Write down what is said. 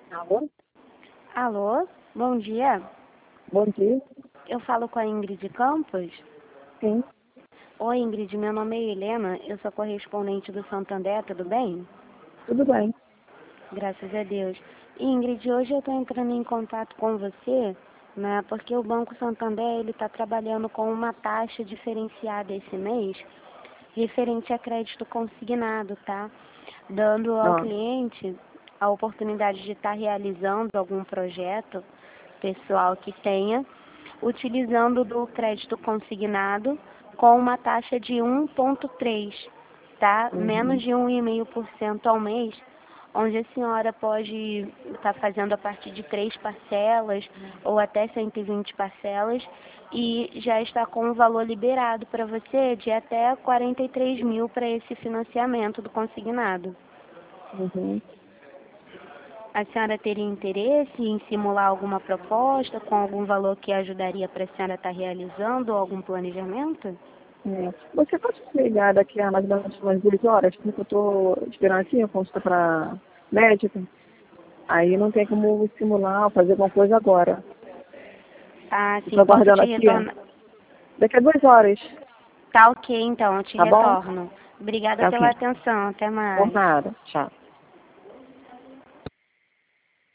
Alô? Alô, bom dia. Bom dia. Eu falo com a Ingrid Campos. Sim, Oi, Ingrid, meu nome é Helena, eu sou correspondente do Santander, tudo bem? tudo bem. Graças a Deus. Ingrid, hoje eu estou entrando em contato com você, né, porque o Banco Santander ele está trabalhando com uma taxa diferenciada esse mês, referente a crédito consignado, tá? Dando ao Ó, cliente a oportunidade de estar realizando algum projeto pessoal que tenha, utilizando do crédito consignado com uma taxa de 1,3, tá? Menos uhum. de 1,5% ao mês, onde a senhora pode estar fazendo a partir de 3 parcelas ou até 120 parcelas e já está com o valor liberado para você de até 43 mil para esse financiamento do consignado. Uhum. A senhora teria interesse em simular alguma proposta com algum valor que ajudaria para a senhora estar realizando ou algum planejamento? Você pode me ligar daqui a mais ou menos umas 2 horas, porque eu estou esperando aqui a consulta para médica. Aí não tem como simular, fazer alguma coisa agora. Ah, Estou sim, posso aguardando te aqui. retornar. Daqui a 2 horas, Tá ok, então, eu te tá bom? retorno. Obrigada Tá pela ok. atenção, até Por mais. nada. Tchau.